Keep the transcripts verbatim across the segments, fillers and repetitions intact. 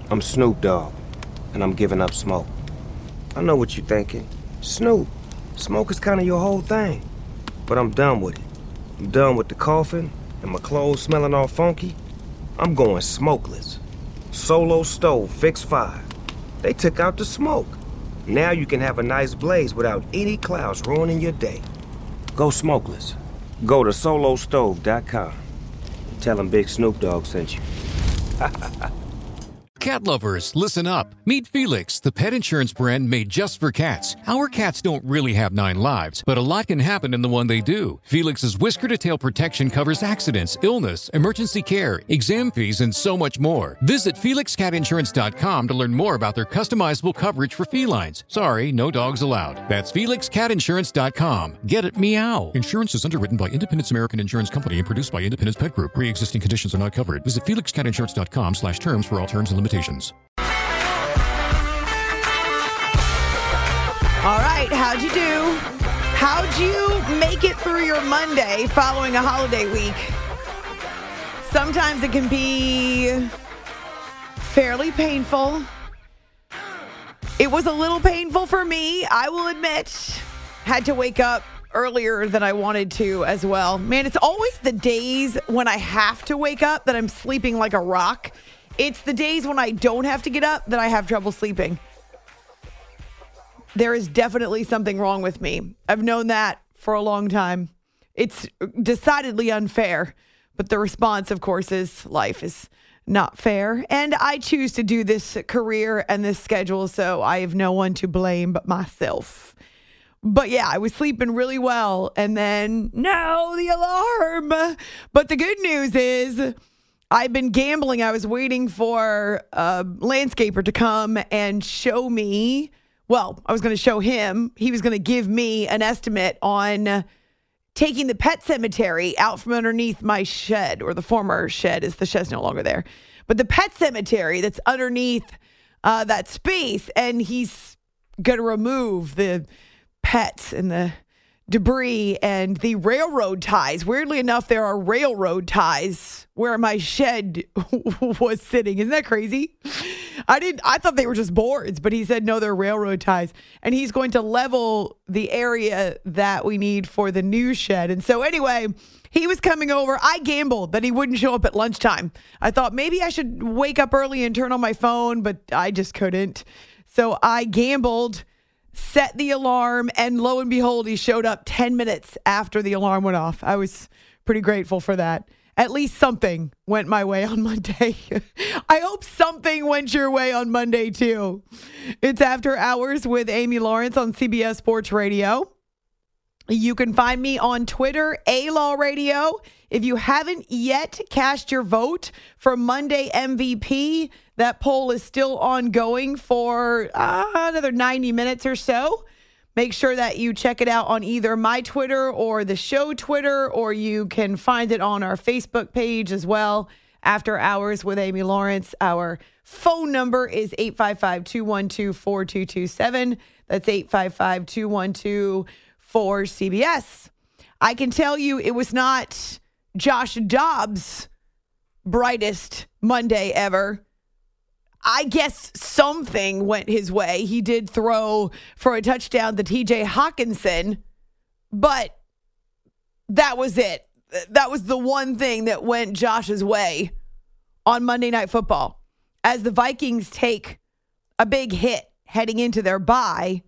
I'm Snoop Dogg, and I'm giving up smoke. I know what you're thinking. Snoop, smoke is kind of your whole thing. But I'm done with it. I'm done with the coughing and my clothes smelling all funky. I'm going smokeless. Solo stove, fix five. They took out the smoke. Now you can have a nice blaze without any clouds ruining your day. Go smokeless. Go to solo stove dot com. Tell them Big Snoop Dogg sent you. Cat lovers, listen up. Meet Felix, the pet insurance brand made just for cats. Our cats don't really have nine lives, but a lot can happen in the one they do. Felix's whisker-to-tail protection covers accidents, illness, emergency care, exam fees, and so much more. Visit felix cat insurance dot com to learn more about their customizable coverage for felines. Sorry, no dogs allowed. That's felix cat insurance dot com. Get it, meow. Insurance is underwritten by Independence American Insurance Company and produced by Independence Pet Group. Pre-existing conditions are not covered. Visit felix cat insurance dot com slash terms for all terms and limitations. All right, how'd you do? How'd you make it through your Monday following a holiday week? Sometimes it can be fairly painful. It was a little painful for me, I will admit. Had to wake up earlier than I wanted to as well. Man, it's always the days when I have to wake up that I'm sleeping like a rock. It's the days when I don't have to get up that I have trouble sleeping. There is definitely something wrong with me. I've known that for a long time. It's decidedly unfair, but the response, of course, is life is not fair. And I choose to do this career and this schedule, so I have no one to blame but myself. But yeah, I was sleeping really well, and then, no, the alarm. But the good news is I've been gambling. I was waiting for a landscaper to come and show me. Well, I was going to show him. He was going to give me an estimate on taking the pet cemetery out from underneath my shed, or the former shed, as the shed's no longer there. But the pet cemetery that's underneath uh, that space, and he's going to remove the pets and the debris and the railroad ties. Weirdly enough, there are railroad ties where my shed was sitting. Isn't that crazy? I didn't. I thought they were just boards, but he said no, they're railroad ties, and he's going to level the area that we need for the new shed. And so anyway, he was coming over. I gambled that he wouldn't show up at lunchtime. I thought maybe I should wake up early and turn on my phone, but I just couldn't. So I gambled, set the alarm, and lo and behold, he showed up ten minutes after the alarm went off. I was pretty grateful for that. At least something went my way on Monday. I hope something went your way on Monday, too. It's After Hours with Amy Lawrence on C B S Sports Radio. You can find me on Twitter, A-Law Radio. If you haven't yet cast your vote for Monday M V P, that poll is still ongoing for uh, another ninety minutes or so. Make sure that you check it out on either my Twitter or the show Twitter, or you can find it on our Facebook page as well. After Hours with Amy Lawrence. Our phone number is eight five five, two one two, four two two seven. That's eight five five, two one two, four C B S. I can tell you it was not Josh Dobbs' brightest Monday ever. I guess something went his way. He did throw for a touchdown to T J Hawkinson, but that was it. That was the one thing that went Josh's way on Monday Night Football. As the Vikings take a big hit heading into their bye,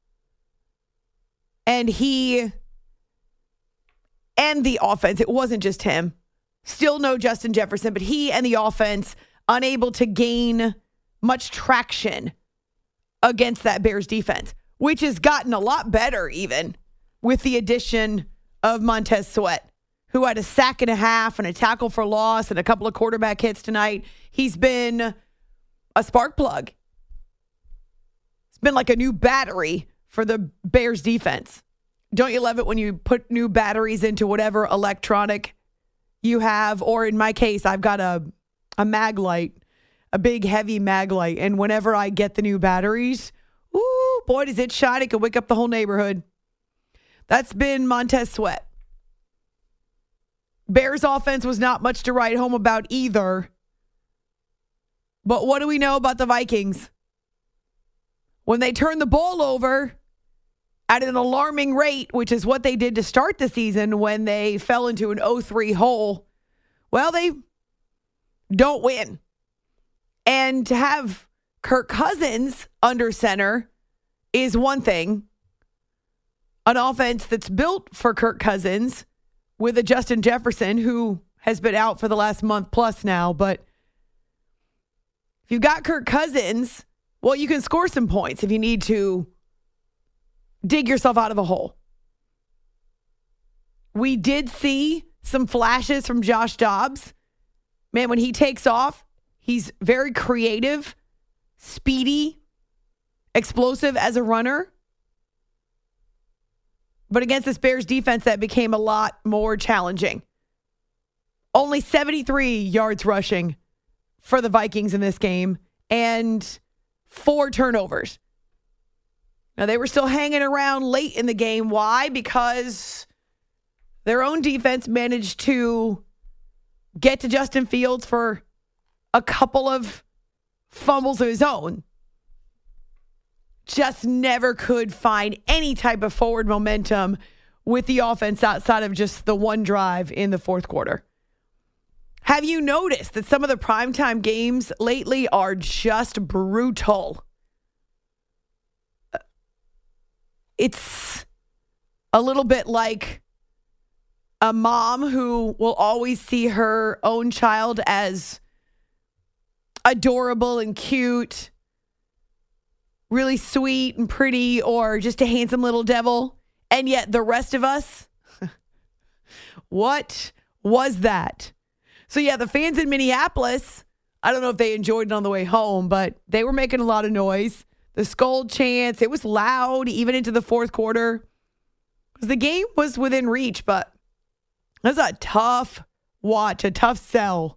and he and the offense, it wasn't just him, still no Justin Jefferson, but he and the offense unable to gain much traction against that Bears defense, which has gotten a lot better even with the addition of Montez Sweat, who had a sack and a half and a tackle for loss and a couple of quarterback hits tonight. He's been a spark plug. It's been like a new battery for the Bears defense. Don't you love it when you put new batteries into whatever electronic you have? Or in my case, I've got a, a mag light. A big, heavy mag light. And whenever I get the new batteries, ooh, boy, does it shine. It could wake up the whole neighborhood. That's been Montez Sweat. Bears offense was not much to write home about either. But what do we know about the Vikings? When they turn the ball over at an alarming rate, which is what they did to start the season when they fell into an oh three hole, well, they don't win. And to have Kirk Cousins under center is one thing. An offense that's built for Kirk Cousins with a Justin Jefferson who has been out for the last month plus now. But if you've got Kirk Cousins, well, you can score some points if you need to dig yourself out of a hole. We did see some flashes from Josh Dobbs. Man, when he takes off, he's very creative, speedy, explosive as a runner. But against this Bears defense, that became a lot more challenging. Only seventy-three yards rushing for the Vikings in this game and four turnovers. Now, they were still hanging around late in the game. Why? Because their own defense managed to get to Justin Fields for a couple of fumbles of his own. Just never could find any type of forward momentum with the offense outside of just the one drive in the fourth quarter. Have you noticed that some of the primetime games lately are just brutal? It's a little bit like a mom who will always see her own child as adorable and cute, really sweet and pretty, or just a handsome little devil. And yet the rest of us, what was that? So yeah, the fans in Minneapolis, I don't know if they enjoyed it on the way home, but they were making a lot of noise. The Skull chants, it was loud even into the fourth quarter. The game was within reach, but it was a tough watch, a tough sell.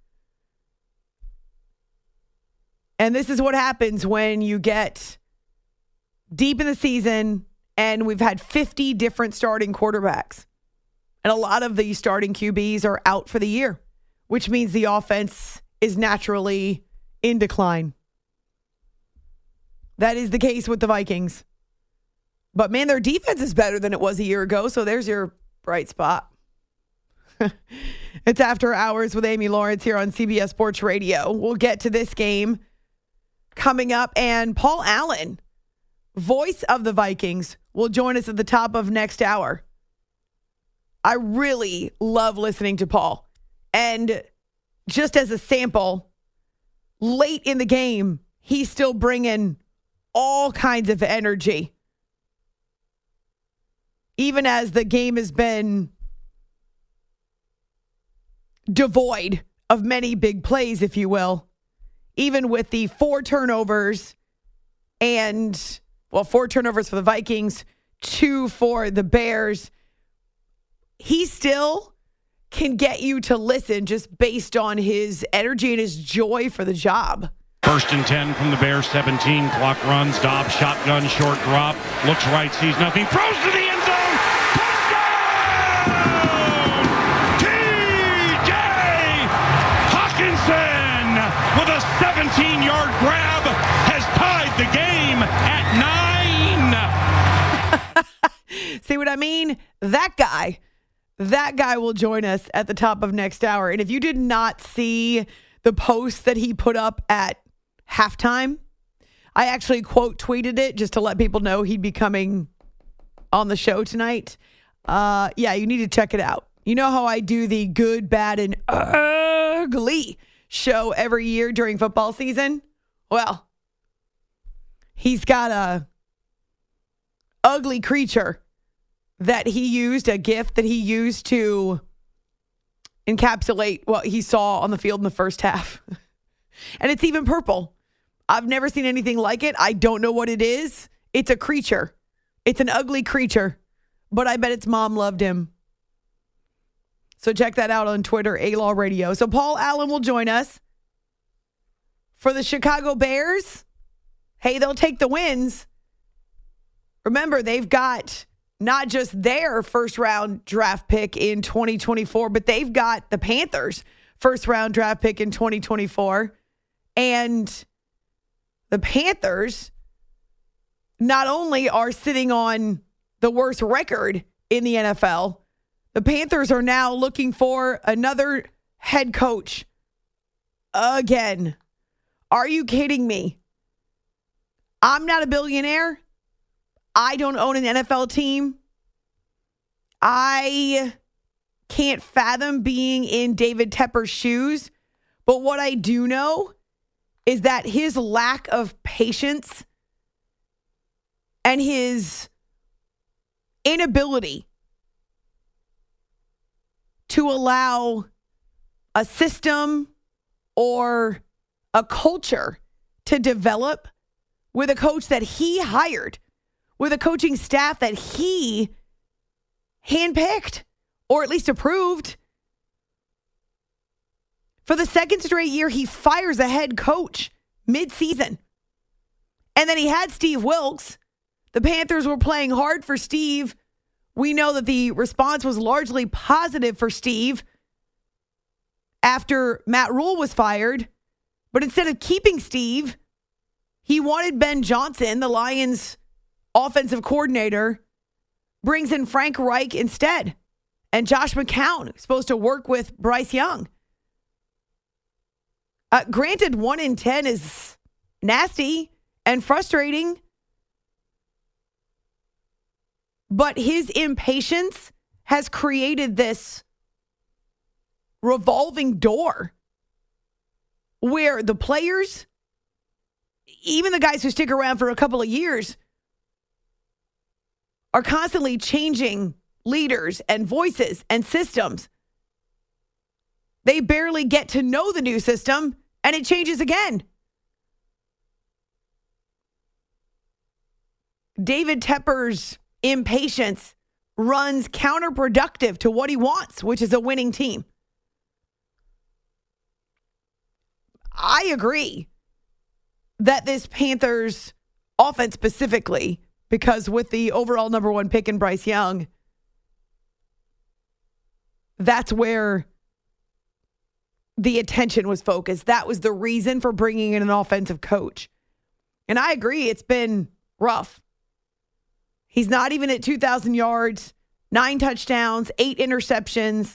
And this is what happens when you get deep in the season and we've had fifty different starting quarterbacks. And a lot of the starting Q Bs are out for the year, which means the offense is naturally in decline. That is the case with the Vikings. But man, their defense is better than it was a year ago, so there's your bright spot. It's After Hours with Amy Lawrence here on C B S Sports Radio. We'll get to this game coming up, and Paul Allen, voice of the Vikings, will join us at the top of next hour. I really love listening to Paul. And just as a sample, late in the game, he's still bringing all kinds of energy. Even as the game has been devoid of many big plays, if you will. Even with the four turnovers and, well, four turnovers for the Vikings, two for the Bears, he still can get you to listen just based on his energy and his joy for the job. First and ten from the Bears, seventeen. Clock runs. Dobbs, shotgun, short drop. Looks right, sees nothing. Throws to the end zone. Touchdown! T J Hawkinson with a seventeen-yard grab has tied the game at nine. See what I mean? That guy. That guy will join us at the top of next hour. And if you did not see the post that he put up at halftime, I actually quote tweeted it just to let people know he'd be coming on the show tonight. Uh, yeah, you need to check it out. You know how I do the good, bad, and ugly show every year during football season? Well, he's got a ugly creature that he used, a gift that he used to encapsulate what he saw on the field in the first half. And it's even purple. I've never seen anything like it. I don't know what it is. It's a creature. It's an ugly creature. But I bet its mom loved him. So check that out on Twitter, A-Law Radio. So Paul Allen will join us. For the Chicago Bears, hey, they'll take the wins. Remember, they've got not just their first-round draft pick in twenty twenty-four, but they've got the Panthers' first-round draft pick in twenty twenty-four. And the Panthers not only are sitting on the worst record in the N F L, the Panthers are now looking for another head coach again. Are you kidding me? I'm not a billionaire. I don't own an N F L team. I can't fathom being in David Tepper's shoes. But what I do know is that his lack of patience and his inability to allow a system or a culture to develop with a coach that he hired, with a coaching staff that he handpicked or at least approved. For the second straight year, he fires a head coach mid-season. And then he had Steve Wilks. The Panthers were playing hard for Steve. We know that the response was largely positive for Steve after Matt Rule was fired. But instead of keeping Steve, he wanted Ben Johnson, the Lions' offensive coordinator, brings in Frank Reich instead. And Josh McCown is supposed to work with Bryce Young. Uh, granted, one in ten is nasty and frustrating. But his impatience has created this revolving door where the players, even the guys who stick around for a couple of years, are constantly changing leaders and voices and systems. They barely get to know the new system, and it changes again. David Tepper's impatience runs counterproductive to what he wants, which is a winning team. I agree that this Panthers offense specifically, because with the overall number one pick in Bryce Young, that's where the attention was focused. That was the reason for bringing in an offensive coach. And I agree, it's been rough. He's not even at two thousand yards, nine touchdowns, eight interceptions.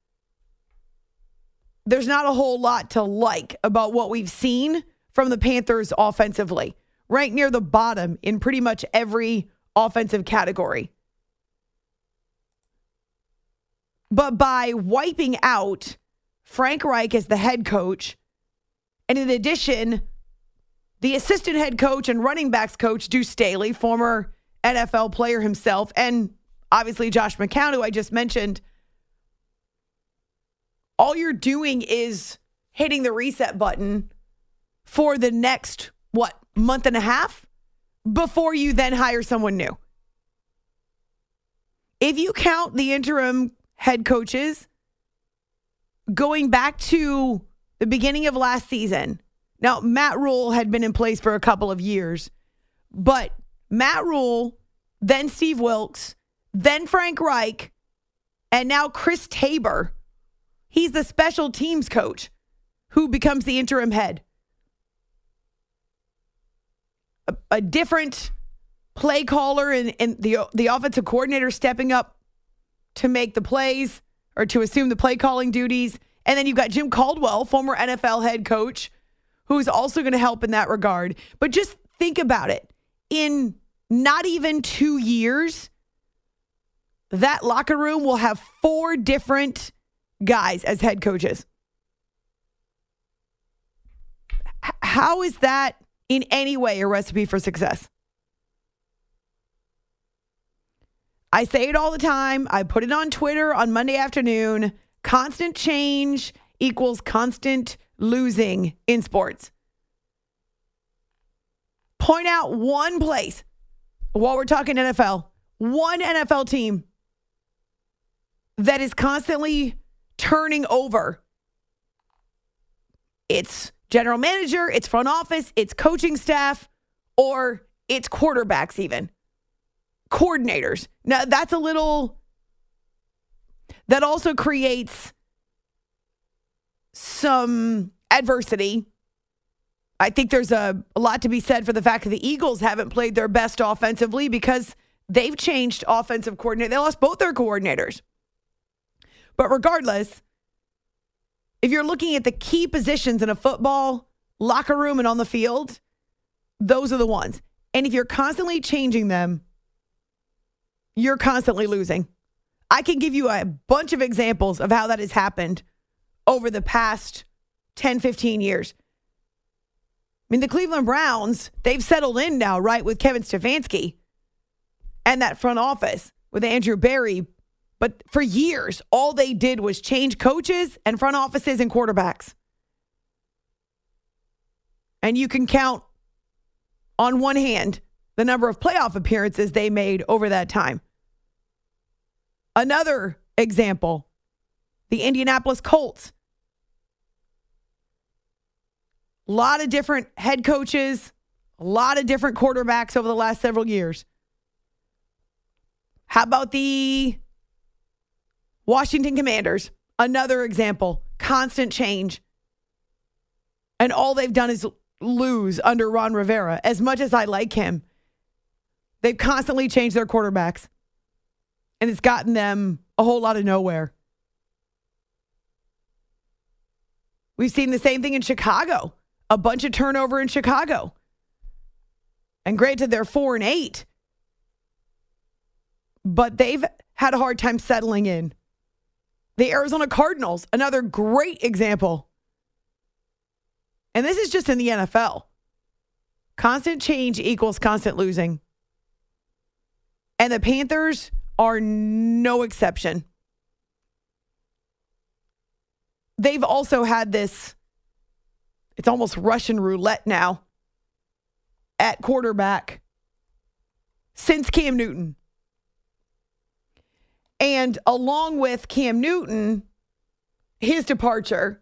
There's not a whole lot to like about what we've seen from the Panthers offensively. Ranked near the bottom in pretty much every offensive category. But by wiping out Frank Reich as the head coach, and in addition, the assistant head coach and running backs coach, Deuce Staley, former N F L player himself, and obviously Josh McCown, who I just mentioned, all you're doing is hitting the reset button for the next, what, month and a half before you then hire someone new. If you count the interim head coaches going back to the beginning of last season, now Matt Rule had been in place for a couple of years, but Matt Rule, then Steve Wilks, then Frank Reich, and now Chris Tabor. He's the special teams coach who becomes the interim head. A, a different play caller and, and the, the offensive coordinator stepping up to make the plays or to assume the play calling duties. And then you've got Jim Caldwell, former N F L head coach, who's also going to help in that regard. But just think about it. In not even two years, that locker room will have four different guys as head coaches. H- how is that in any way a recipe for success? I say it all the time. I put it on Twitter on Monday afternoon. Constant change equals constant losing in sports. Point out one place, while we're talking N F L, one N F L team that is constantly turning over its general manager, its front office, its coaching staff, or its quarterbacks even. Coordinators. Now, that's a little... That also creates some adversity I think there's a, a lot to be said for the fact that the Eagles haven't played their best offensively because they've changed offensive coordinator. They lost both their coordinators. But regardless, if you're looking at the key positions in a football locker room and on the field, those are the ones. And if you're constantly changing them, you're constantly losing. I can give you a bunch of examples of how that has happened over the past ten, fifteen years. I mean, the Cleveland Browns, they've settled in now, right, with Kevin Stefanski and that front office with Andrew Berry. But for years, all they did was change coaches and front offices and quarterbacks. And you can count on one hand the number of playoff appearances they made over that time. Another example, the Indianapolis Colts. A lot of different head coaches, a lot of different quarterbacks over the last several years. How about the Washington Commanders? Another example, constant change. And all they've done is lose under Ron Rivera. As much as I like him, they've constantly changed their quarterbacks. And it's gotten them a whole lot of nowhere. We've seen the same thing in Chicago. A bunch of turnover in Chicago. And granted, they're four and eight. But they've had a hard time settling in. The Arizona Cardinals, another great example. And this is just in the N F L. Constant change equals constant losing. And the Panthers are no exception. They've also had this, it's almost Russian roulette now, at quarterback since Cam Newton. And along with Cam Newton, his departure,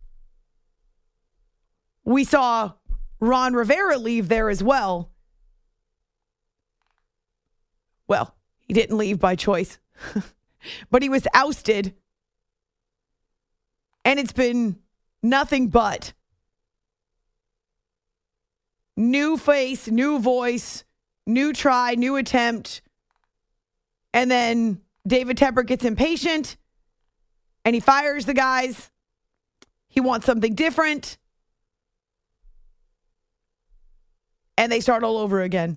we saw Ron Rivera leave there as well. Well, he didn't leave by choice, but he was ousted. And it's been nothing but new face, new voice, new try, new attempt. And then David Tepper gets impatient and he fires the guys. He wants something different. And they start all over again.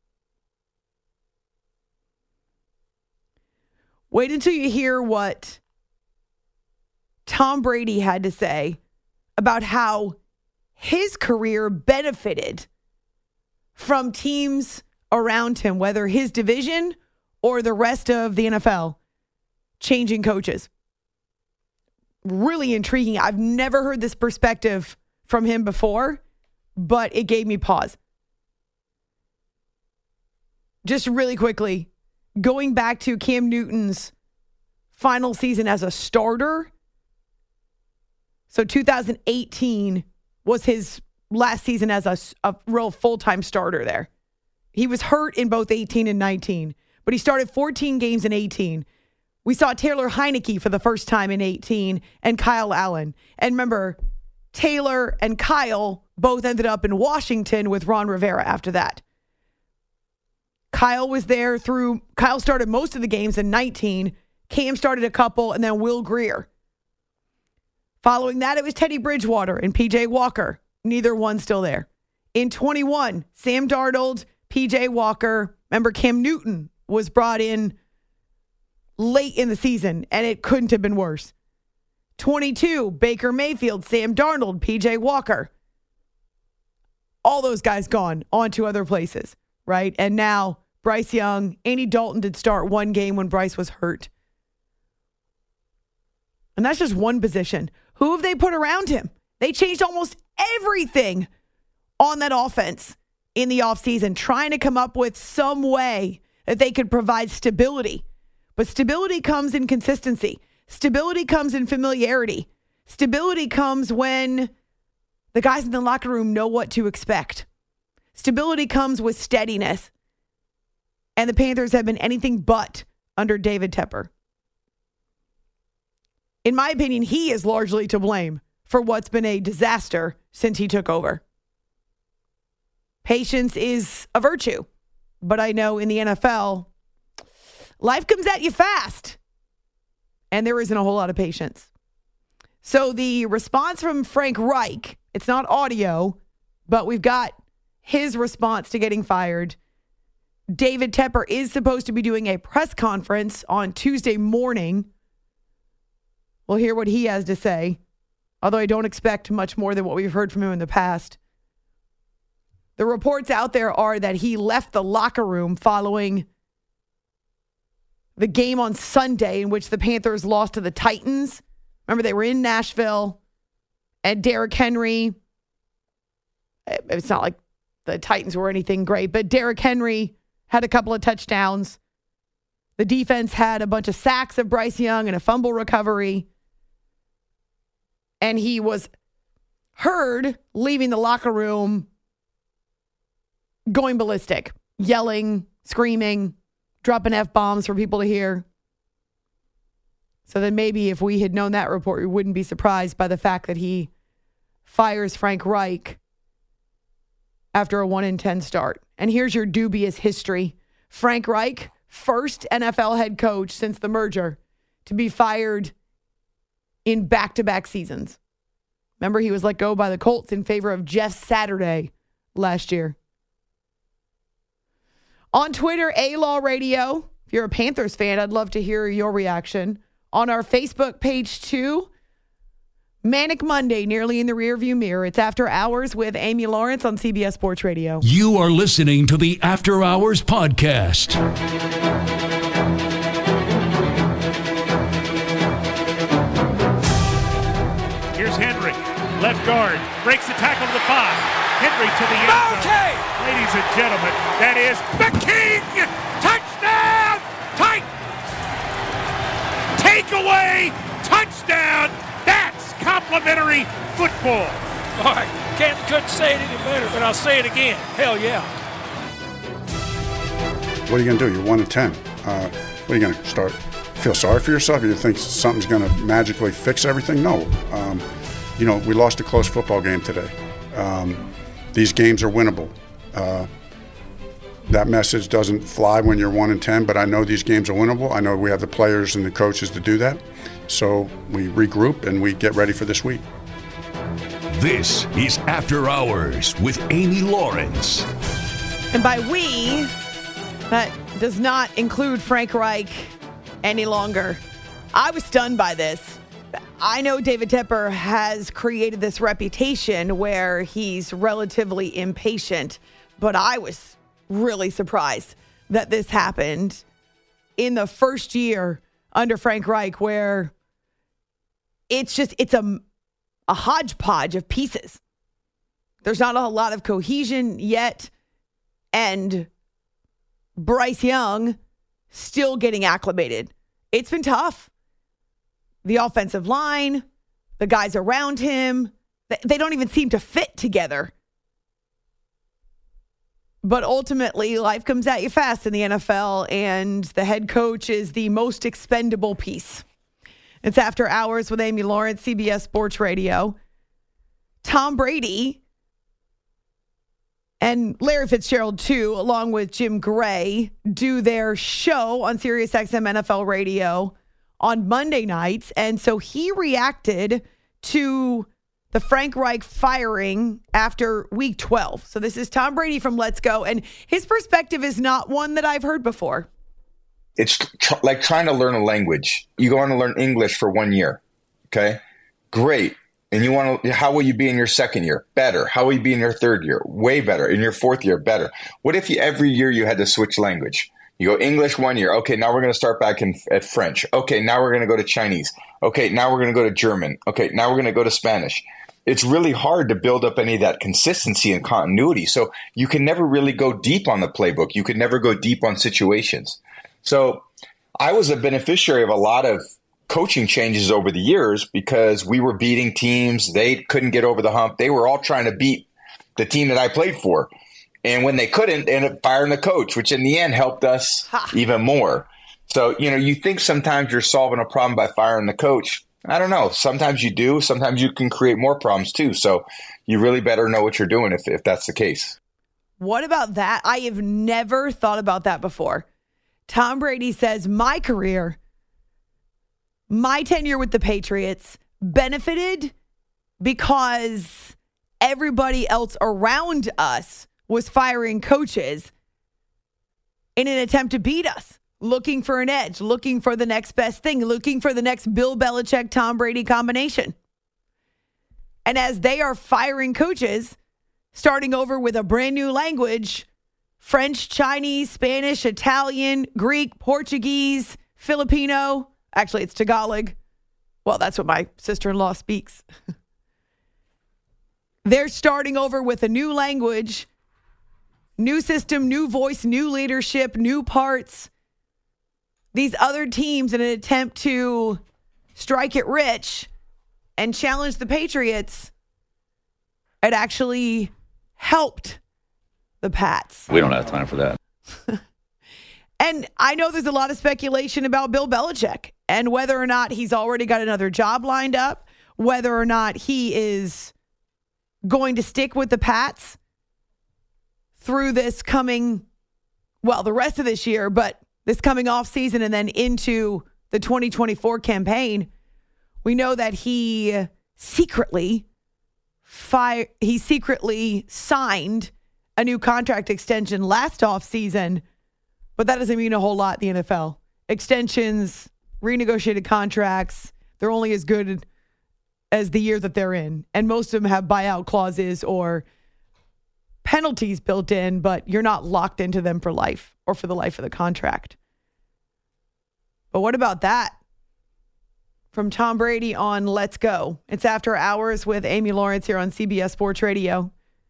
Wait until you hear what Tom Brady had to say about how his career benefited from teams around him, whether his division or the rest of the N F L, changing coaches. Really intriguing. I've never heard this perspective from him before, but it gave me pause. Just really quickly, going back to Cam Newton's final season as a starter. So two thousand eighteen was his last season as a, a real full-time starter there. He was hurt in both eighteen and nineteen, but he started fourteen games in eighteen. We saw Taylor Heineke for the first time in eighteen and Kyle Allen. And remember, Taylor and Kyle both ended up in Washington with Ron Rivera after that. Kyle was there through, Kyle started most of the games in nineteen. Cam started a couple, and then Will Grier. Following that, it was Teddy Bridgewater and P J Walker. Neither one still there. In twenty-one, Sam Darnold, P J Walker. Remember, Cam Newton was brought in late in the season, and it couldn't have been worse. twenty-two, Baker Mayfield, Sam Darnold, P J Walker. All those guys gone on to other places, right? And now Bryce Young, Andy Dalton did start one game when Bryce was hurt. And that's just one position. Who have they put around him? They changed almost everything on that offense in the offseason, trying to come up with some way that they could provide stability. But stability comes in consistency. Stability comes in familiarity. Stability comes when the guys in the locker room know what to expect. Stability comes with steadiness. And the Panthers have been anything but under David Tepper. In my opinion, he is largely to blame for what's been a disaster since he took over. patience is a virtue. But I know in the N F L, life comes at you fast. And there isn't a whole lot of patience. So the response from Frank Reich, it's not audio, but we've got his response to getting fired. David Tepper is supposed to be doing a press conference on Tuesday morning. We'll hear what he has to say, although I don't expect much more than what we've heard from him in the past. The reports out there are that he left the locker room following the game on Sunday in which the Panthers lost to the Titans. Remember, they were in Nashville, and Derrick Henry, it's not like the Titans were anything great, but Derrick Henry had a couple of touchdowns. The defense had a bunch of sacks of Bryce Young and a fumble recovery. And he was heard leaving the locker room going ballistic, yelling, screaming, dropping F-bombs for people to hear. So then maybe if we had known that report, we wouldn't be surprised by the fact that he fires Frank Reich after a one in ten start. And here's your dubious history. Frank Reich, first N F L head coach since the merger to be fired in back-to-back seasons. Remember, he was let go by the Colts in favor of Jeff Saturday last year. On Twitter, A-Law Radio. If you're a Panthers fan, I'd love to hear your reaction. On our Facebook page, too, Manic Monday, nearly in the rearview mirror. It's After Hours with Amy Lawrence on C B S Sports Radio. You are listening to the After Hours podcast. Here's Henry, left guard, breaks the tackle to the five. Henry to the end zone. Okay. Ladies and gentlemen, that is the King! Touchdown! Titans! Takeaway! Touchdown! That's complimentary football. All right, can't, couldn't say it any better, but I'll say it again. Hell yeah. What are you going to do? You're one and ten. Uh, what are you going to start? Feel sorry for yourself? You think something's going to magically fix everything? No. Um, you know, we lost a close football game today. Um, these games are winnable. Uh, that message doesn't fly when you're one and ten, but I know these games are winnable. I know we have the players and the coaches to do that. So we regroup and we get ready for this week. This is After Hours with Amy Lawrence. And by we, that does not include Frank Reich any longer. I was stunned by this. I know David Tepper has created this reputation where he's relatively impatient, but I was really surprised that this happened in the first year under Frank Reich, where it's just, it's a, a hodgepodge of pieces. There's not a lot of cohesion yet, and Bryce Young still getting acclimated. It's been tough. The offensive line, the guys around him, they don't even seem to fit together. But ultimately, life comes at you fast in the N F L, and the head coach is the most expendable piece. It's After Hours with Amy Lawrence, C B S Sports Radio. Tom Brady and Larry Fitzgerald, too, along with Jim Gray, do their show on SiriusXM N F L Radio on Monday nights. And so he reacted to the Frank Reich firing after week twelve. So this is Tom Brady from Let's Go. And his perspective is not one that I've heard before. It's tr- like trying to learn a language. You go on to learn English for one year. Okay, great. And you want to, how will you be in your second year? Better. How will you be in your third year? Way better. In your fourth year? Better. What if you, every year you had to switch language? You go English one year. Okay, now we're going to start back in, at French. Okay, now we're going to go to Chinese. Okay, now we're going to go to German. Okay, now we're going to go to Spanish. It's really hard to build up any of that consistency and continuity. So you can never really go deep on the playbook. You could never go deep on situations. So I was a beneficiary of a lot of coaching changes over the years because we were beating teams. They couldn't get over the hump. They were all trying to beat the team that I played for. And when they couldn't, they ended up firing the coach, which in the end helped us ha. even more. So, you know, you think sometimes you're solving a problem by firing the coach. I don't know. Sometimes you do. Sometimes you can create more problems too. So you really better know what you're doing if, if that's the case. What about that? I have never thought about that before. Tom Brady says, my career, my tenure with the Patriots benefited because everybody else around us was firing coaches in an attempt to beat us, looking for an edge, looking for the next best thing, looking for the next Bill Belichick, Tom Brady combination. And as they are firing coaches, starting over with a brand new language, French, Chinese, Spanish, Italian, Greek, Portuguese, Filipino. Actually, it's Tagalog. Well, that's what my sister-in-law speaks. They're starting over with a new language, new system, new voice, new leadership, new parts. These other teams, in an attempt to strike it rich and challenge the Patriots, it actually helped the Pats. We don't have time for that. And I know there's a lot of speculation about Bill Belichick and whether or not he's already got another job lined up, whether or not he is going to stick with the Pats through this coming, well, the rest of this year, but this coming off season and then into the twenty twenty-four campaign. We know that he secretly fi- he secretly signed a new contract extension last offseason, but that doesn't mean a whole lot in the N F L. Extensions, renegotiated contracts, they're only as good as the year that they're in. And most of them have buyout clauses or penalties built in, but you're not locked into them for life or for the life of the contract. But what about that? From Tom Brady on Let's Go. It's After Hours with Amy Lawrence here on C B S Sports Radio.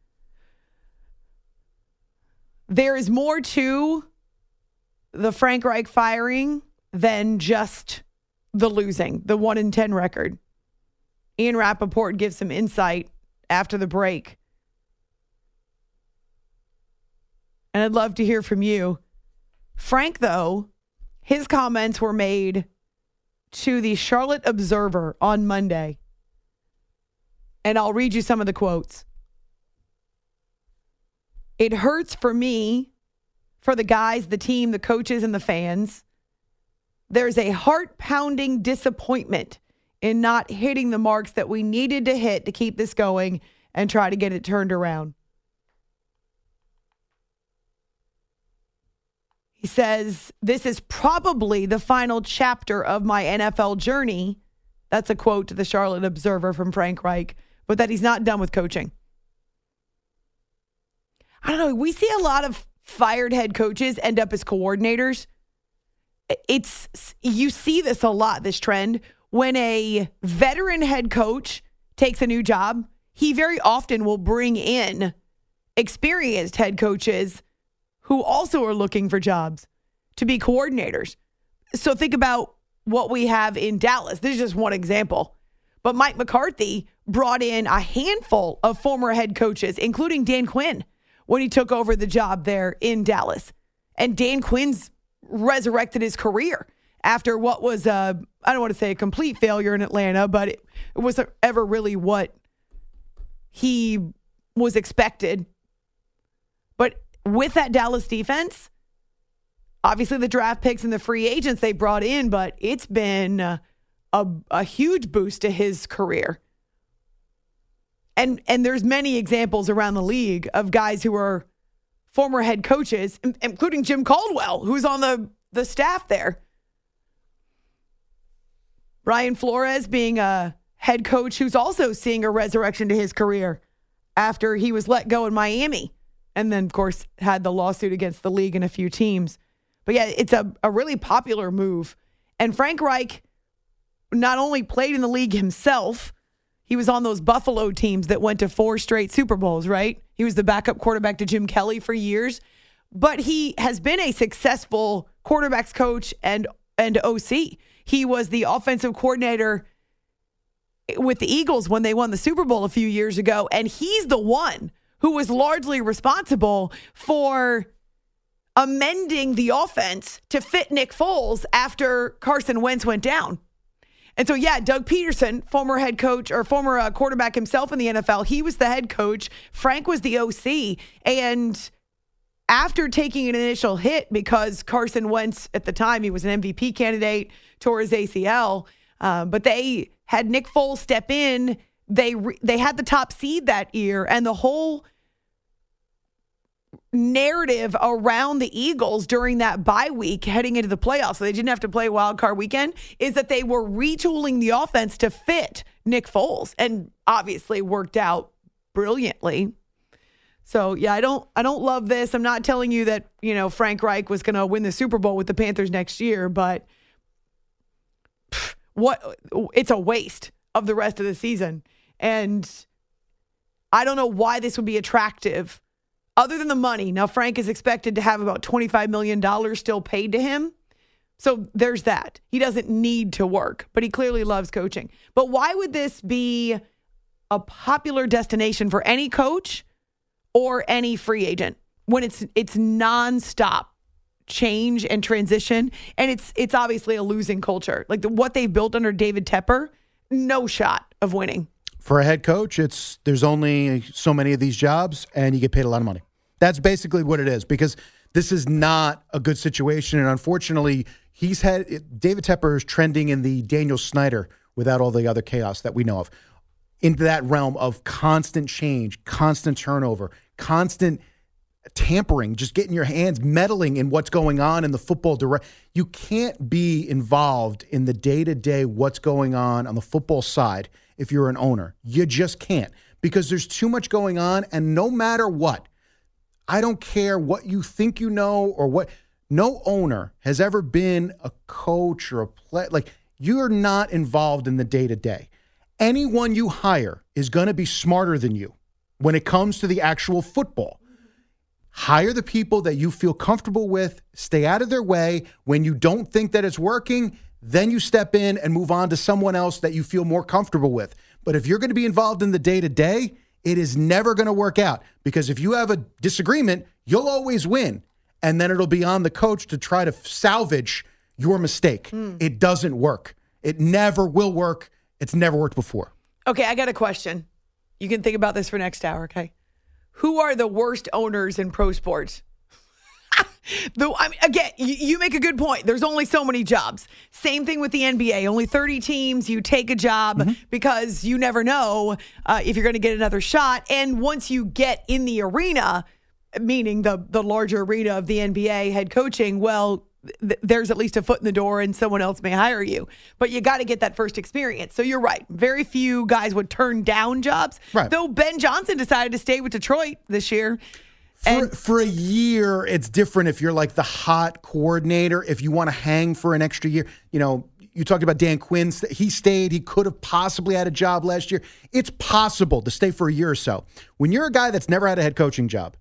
There is more to the Frank Reich firing than just the losing, the one in ten record. Ian Rappaport gives some insight after the break. And I'd love to hear from you. Frank, though, his comments were made to the Charlotte Observer on Monday. And I'll read you some of the quotes. It hurts for me, for the guys, the team, the coaches, and the fans. There's a heart-pounding disappointment in not hitting the marks that we needed to hit to keep this going and try to get it turned around. He says, this is probably the final chapter of my N F L journey. That's a quote to the Charlotte Observer from Frank Reich, but that he's not done with coaching. I don't know. We see a lot of fired head coaches end up as coordinators. It's, you see this a lot, this trend. When a veteran head coach takes a new job, he very often will bring in experienced head coaches who also are looking for jobs to be coordinators. So think about what we have in Dallas. This is just one example. But Mike McCarthy brought in a handful of former head coaches, including Dan Quinn, when he took over the job there in Dallas. And Dan Quinn's resurrected his career after what was, a, I don't want to say a complete failure in Atlanta, but it, it wasn't ever really what he was expected. But with that Dallas defense, obviously the draft picks and the free agents they brought in, but it's been a, a, a huge boost to his career. And and there's many examples around the league of guys who are former head coaches, including Jim Caldwell, who's on the, the staff there. Brian Flores being a head coach who's also seeing a resurrection to his career after he was let go in Miami. And then, of course, had the lawsuit against the league and a few teams. But yeah, it's a, a really popular move. And Frank Reich not only played in the league himself, he was on those Buffalo teams that went to four straight Super Bowls, right? He was the backup quarterback to Jim Kelly for years. But he has been a successful quarterbacks coach and, and O C. He was the offensive coordinator with the Eagles when they won the Super Bowl a few years ago. And he's the one who was largely responsible for amending the offense to fit Nick Foles after Carson Wentz went down. And so, yeah, Doug Peterson, former head coach or former uh, quarterback himself in the N F L, he was the head coach. Frank was the O C. And after taking an initial hit because Carson Wentz, at the time, he was an M V P candidate, tore his A C L, uh, but they had Nick Foles step in. They re- they had the top seed that year, and the whole narrative around the Eagles during that bye week heading into the playoffs, so they didn't have to play wild card weekend, is that they were retooling the offense to fit Nick Foles, and obviously worked out brilliantly. So yeah, I don't I don't love this. I'm not telling you that, you know, Frank Reich was going to win the Super Bowl with the Panthers next year, but pff, what it's a waste of the rest of the season. And I don't know why this would be attractive other than the money. Now, Frank is expected to have about twenty-five million dollars still paid to him. So there's that. He doesn't need to work, but he clearly loves coaching. But why would this be a popular destination for any coach or any free agent when it's it's nonstop change and transition, and it's it's obviously a losing culture? Like the, what they've built under David Tepper, no shot of winning. For a head coach, it's there's only so many of these jobs, and you get paid a lot of money. That's basically what it is, because this is not a good situation, and unfortunately, he's had David Tepper is trending in the Daniel Snyder without all the other chaos that we know of, into that realm of constant change, constant turnover, constant tampering, just getting your hands meddling in what's going on in the football direct. You can't be involved in the day-to-day what's going on on the football side if you're an owner. You just can't, because there's too much going on, and no matter what, I don't care what you think you know or what, no owner has ever been a coach or a play. Like, you're not involved in the day-to-day. Anyone you hire is going to be smarter than you when it comes to the actual football. Hire the people that you feel comfortable with. Stay out of their way. When you don't think that it's working, then you step in and move on to someone else that you feel more comfortable with. But if you're going to be involved in the day-to-day, it is never going to work out, because if you have a disagreement, you'll always win. And then it'll be on the coach to try to salvage your mistake. Mm. It doesn't work. It never will work. It's never worked before. Okay, I got a question. You can think about this for next hour, okay? Who are the worst owners in pro sports? Though, I mean, again, you, you make a good point. There's only so many jobs. Same thing with the N B A. Only thirty teams. You take a job mm-hmm. because you never know uh, if you're going to get another shot. And once you get in the arena, meaning the the larger arena of the N B A head coaching, well, th- there's at least a foot in the door and someone else may hire you. But you got to get that first experience. So you're right. Very few guys would turn down jobs. Right. Though Ben Johnson decided to stay with Detroit this year. For, for a year, it's different if you're like the hot coordinator. If you want to hang for an extra year, you know, you talked about Dan Quinn. He stayed. He could have possibly had a job last year. It's possible to stay for a year or so. When you're a guy that's never had a head coaching job,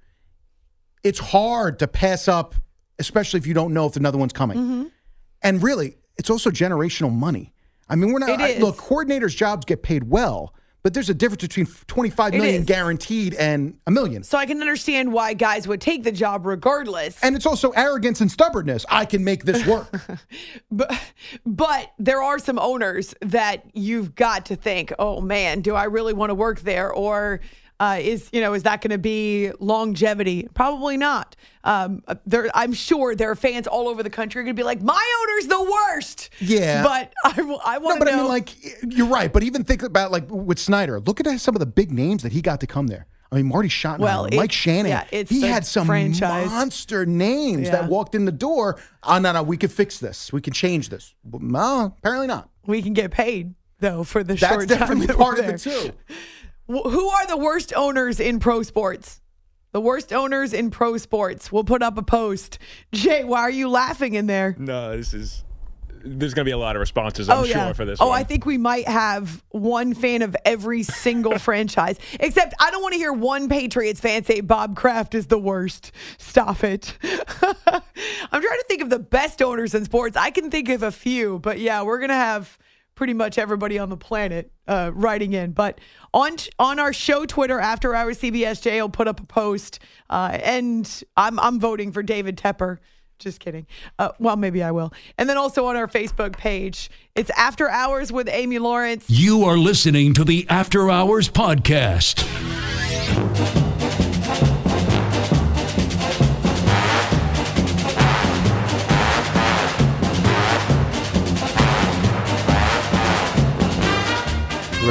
it's hard to pass up, especially if you don't know if another one's coming. Mm-hmm. And really, it's also generational money. I mean, we're not, I, look, coordinators' jobs get paid well, but there's a difference between twenty-five million guaranteed and a million. So I can understand why guys would take the job regardless. And it's also arrogance and stubbornness. I can make this work. but, but there are some owners that you've got to think, oh man, do I really want to work there? Or uh, is, you know, is that going to be longevity? Probably not. Um, there, I'm sure there are fans all over the country going to be like, my owner's the worst. Yeah. But I, I want to no, but know. I mean, like, you're right. But even think about, like, with Snyder, look at some of the big names that he got to come there. I mean, Marty Schottenheimer, well, Mike Shanahan. Yeah, it's he had some franchise. monster names yeah. that walked in the door. Oh, no, no, we can fix this. We can change this. No, apparently not. We can get paid, though, for the That's short time. That's definitely that part we're of it, too. Who are the worst owners in pro sports? The worst owners in pro sports. We'll put up a post. Jay, why are you laughing in there? No, this is... There's going to be a lot of responses, I'm oh, sure, yeah. for this oh, one. I think we might have one fan of every single franchise. Except I don't want to hear one Patriots fan say Bob Kraft is the worst. Stop it. I'm trying to think of the best owners in sports. I can think of a few. But, yeah, we're going to have pretty much everybody on the planet uh, writing in. But on on our show Twitter, After Hours C B S, Jay will put up a post. Uh, and I'm I'm voting for David Tepper. Just kidding. Uh, well, maybe I will. And then also on our Facebook page, it's After Hours with Amy Lawrence. You are listening to the After Hours Podcast.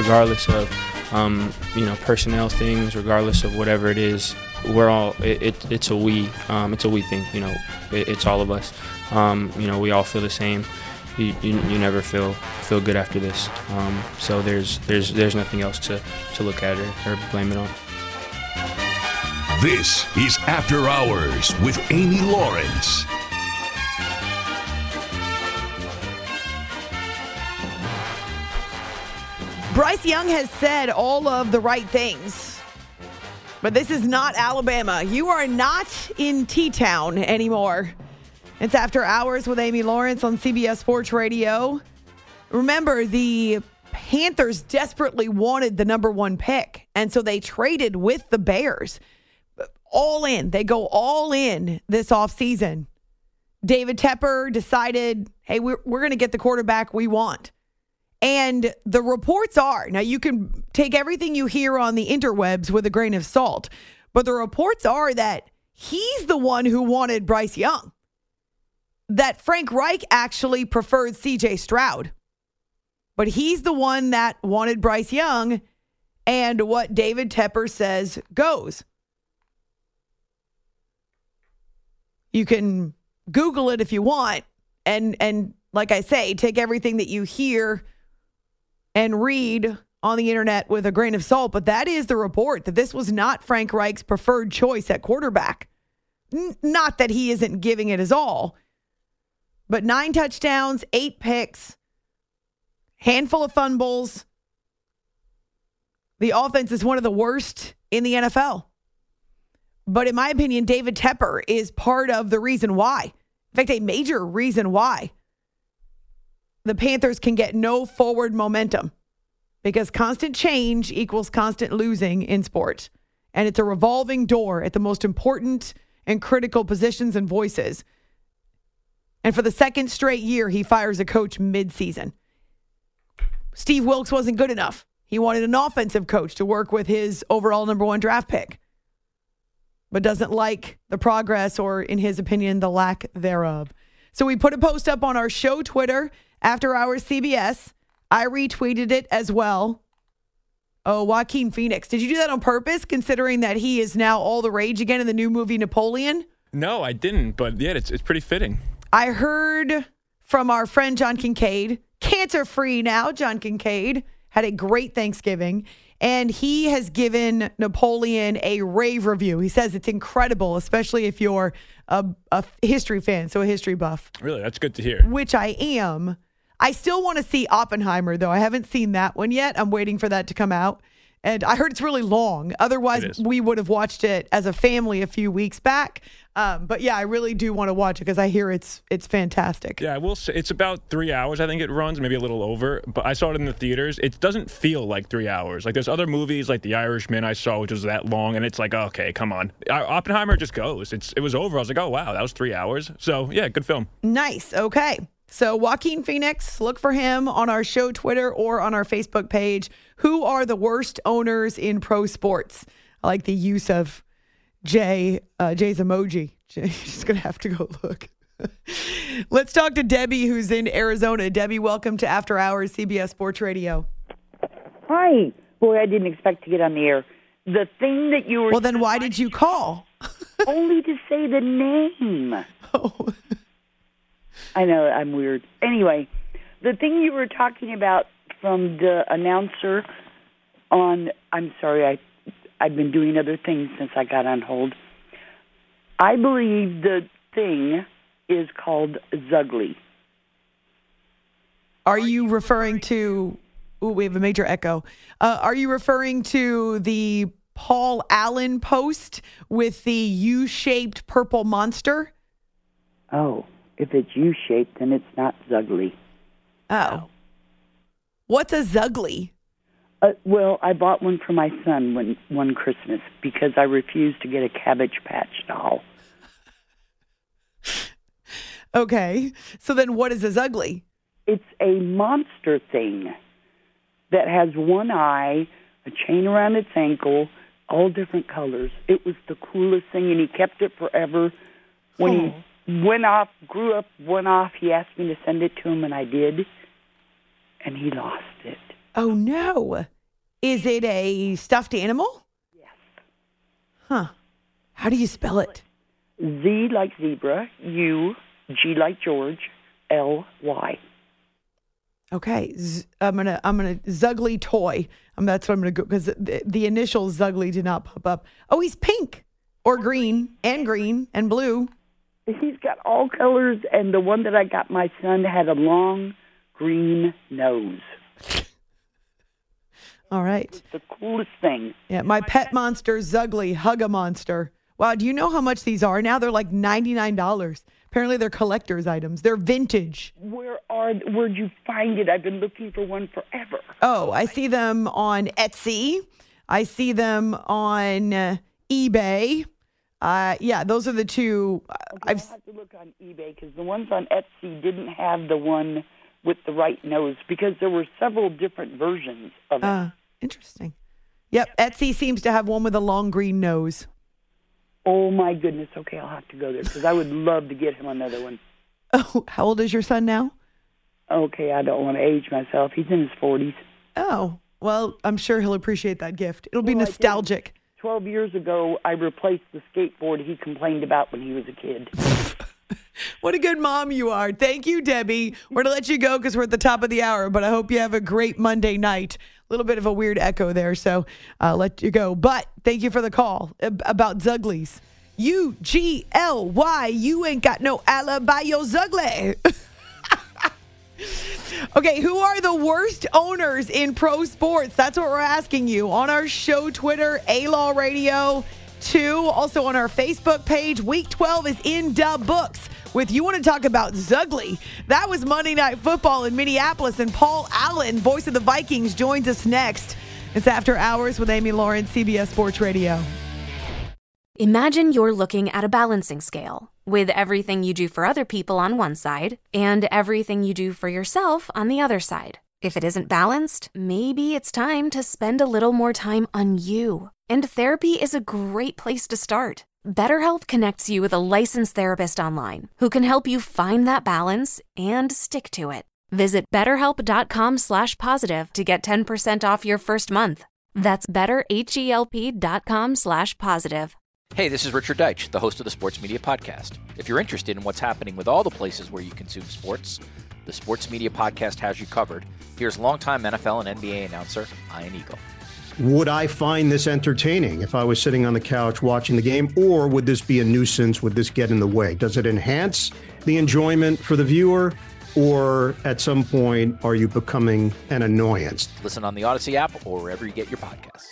regardless of um, you know personnel things, regardless of whatever it is, we're all it, it, it's a we um, it's a we thing. You know, it, it's all of us. Um, you know, we all feel the same. You, you, you never feel feel good after this. Um, so there's there's there's nothing else to, to look at or, or blame it on. This is After Hours with Amy Lawrence. Bryce Young has said all of the right things, but this is not Alabama. You are not in T-Town anymore. It's After Hours with Amy Lawrence on C B S Sports Radio. Remember, the Panthers desperately wanted the number one pick, and so they traded with the Bears. All in. They go all in this offseason. David Tepper decided, hey, we're, we're going to get the quarterback we want. And the reports are, now you can take everything you hear on the interwebs with a grain of salt, but the reports are that he's the one who wanted Bryce Young. That Frank Reich actually preferred C J Stroud. But he's the one that wanted Bryce Young, and what David Tepper says goes. You can Google it if you want, and and like I say, take everything that you hear and read on the internet with a grain of salt, but that is the report, that this was not Frank Reich's preferred choice at quarterback. N- not that he isn't giving it his all, but nine touchdowns, eight picks, handful of fumbles. The offense is one of the worst in the N F L. But in my opinion, David Tepper is part of the reason why. In fact, a major reason why the Panthers can get no forward momentum, because constant change equals constant losing in sports. And it's a revolving door at the most important and critical positions and voices. And for the second straight year, he fires a coach mid-season. Steve Wilks wasn't good enough. He wanted an offensive coach to work with his overall number one draft pick, but doesn't like the progress or, in his opinion, the lack thereof. So we put a post up on our show Twitter, After Hours C B S. I retweeted it as well. Oh, Joaquin Phoenix. Did you do that on purpose, considering that he is now all the rage again in the new movie Napoleon? No, I didn't, but yeah, it's it's pretty fitting. I heard from our friend John Kincaid, cancer-free now, John Kincaid, had a great Thanksgiving, and he has given Napoleon a rave review. He says it's incredible, especially if you're a, a history fan, so a history buff. Really, that's good to hear. Which I am. I still want to see Oppenheimer, though. I haven't seen that one yet. I'm waiting for that to come out. And I heard it's really long. Otherwise, we would have watched it as a family a few weeks back. Um, but yeah, I really do want to watch it because I hear it's it's fantastic. Yeah, I will say it's about three hours. I think it runs, maybe a little over. But I saw it in the theaters. It doesn't feel like three hours. Like there's other movies like The Irishman I saw, which was that long, and it's like, okay, come on. Oppenheimer just goes. It's it was over. I was like, oh wow, that was three hours. So yeah, good film. Nice. Okay. So Joaquin Phoenix, look for him on our show Twitter or on our Facebook page. Who are the worst owners in pro sports? I like the use of Jay, uh, Jay's emoji. Jay, just going to have to go look. Let's talk to Debbie, who's in Arizona. Debbie, welcome to After Hours C B S Sports Radio. Hi. Boy, I didn't expect to get on the air. The thing that you were... Well, then why did you call? Only to say the name. Oh. I know, I'm weird. Anyway, the thing you were talking about from the announcer on, I'm sorry, I, I've been doing other things since I got on hold. I believe the thing is called Zugly. Are you referring to, ooh, we have a major echo. Uh, are you referring to the Paul Allen post with the U-shaped purple monster? Oh. If it's U-shaped, then it's not Zugly. Oh. What's a Zugly? Uh, well, I bought one for my son when, one Christmas because I refused to get a Cabbage Patch doll. Okay. So then what is a Zugly? It's a monster thing that has one eye, a chain around its ankle, all different colors. It was the coolest thing, and he kept it forever. When oh. he went off, grew up, went off. He asked me to send it to him, and I did, and he lost it. Oh, no. Is it a stuffed animal? Yes. Huh. How do you spell it? Z like zebra, U, G like George, L, Y. Okay, Z- I'm gonna I'm gonna Zugly toy. Um, that's what I'm gonna go because the, the initial Zugly did not pop up. Oh, he's pink or green and green and blue. He's got all colors, and the one that I got my son had a long green nose. All right, it's the coolest thing. Yeah, my pet monster Zugly, Hug-a-Monster. Wow, do you know how much these are now? They're like ninety-nine dollars. Apparently, they're collector's items. They're vintage. Where are? Where'd you find it? I've been looking for one forever. Oh, I see them on Etsy. I see them on uh, eBay. Uh, yeah, those are the two. Uh, okay, I've I'll have to look on eBay because the ones on Etsy didn't have the one with the right nose because there were several different versions of it. Uh, interesting. Yep, Etsy seems to have one with a long green nose. Oh, my goodness. Okay, I'll have to go there because I would love to get him another one. Oh, how old is your son now? Okay, I don't want to age myself. He's in his forties. Oh, well, I'm sure he'll appreciate that gift. It'll be well, nostalgic. Twelve years ago, I replaced the skateboard he complained about when he was a kid. What a good mom you are. Thank you, Debbie. We're going to let you go because we're at the top of the hour, but I hope you have a great Monday night. A little bit of a weird echo there, so I'll let you go. But thank you for the call about Zuglies. U G L Y. You ain't got no alibi, yo Zugly. Okay, who are the worst owners in pro sports? That's what we're asking you on our show Twitter, A-Law Radio two. Also on our Facebook page, Week twelve is in the books with You Want to Talk About Zugly. That was Monday Night Football in Minneapolis, and Paul Allen, voice of the Vikings, joins us next. It's After Hours with Amy Lawrence, C B S Sports Radio. Imagine you're looking at a balancing scale with everything you do for other people on one side and everything you do for yourself on the other side. If it isn't balanced, maybe it's time to spend a little more time on you. And therapy is a great place to start. BetterHelp connects you with a licensed therapist online who can help you find that balance and stick to it. Visit betterhelp.com slash positive to get ten percent off your first month. That's betterhelp.com slash positive. Hey, this is Richard Deitch, the host of the Sports Media Podcast. If you're interested in what's happening with all the places where you consume sports, the Sports Media Podcast has you covered. Here's longtime N F L and N B A announcer, Ian Eagle. Would I find this entertaining if I was sitting on the couch watching the game, or would this be a nuisance? Would this get in the way? Does it enhance the enjoyment for the viewer, or at some point are you becoming an annoyance? Listen on the Odyssey app or wherever you get your podcasts.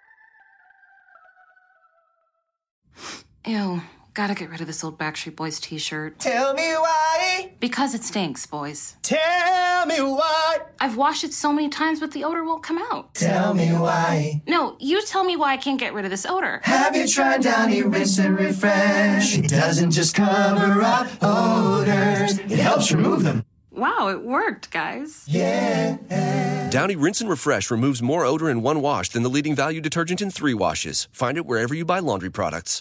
Ew, gotta get rid of this old Backstreet Boys t-shirt. Tell me why. Because it stinks, boys. Tell me why. I've washed it so many times, but the odor won't come out. Tell me why. No, you tell me why I can't get rid of this odor. Have you tried Downy Rinse and Refresh? It doesn't just cover up odors, it helps remove them. Wow, it worked, guys. Yeah. Downy Rinse and Refresh removes more odor in one wash than the leading value detergent in three washes. Find it wherever you buy laundry products.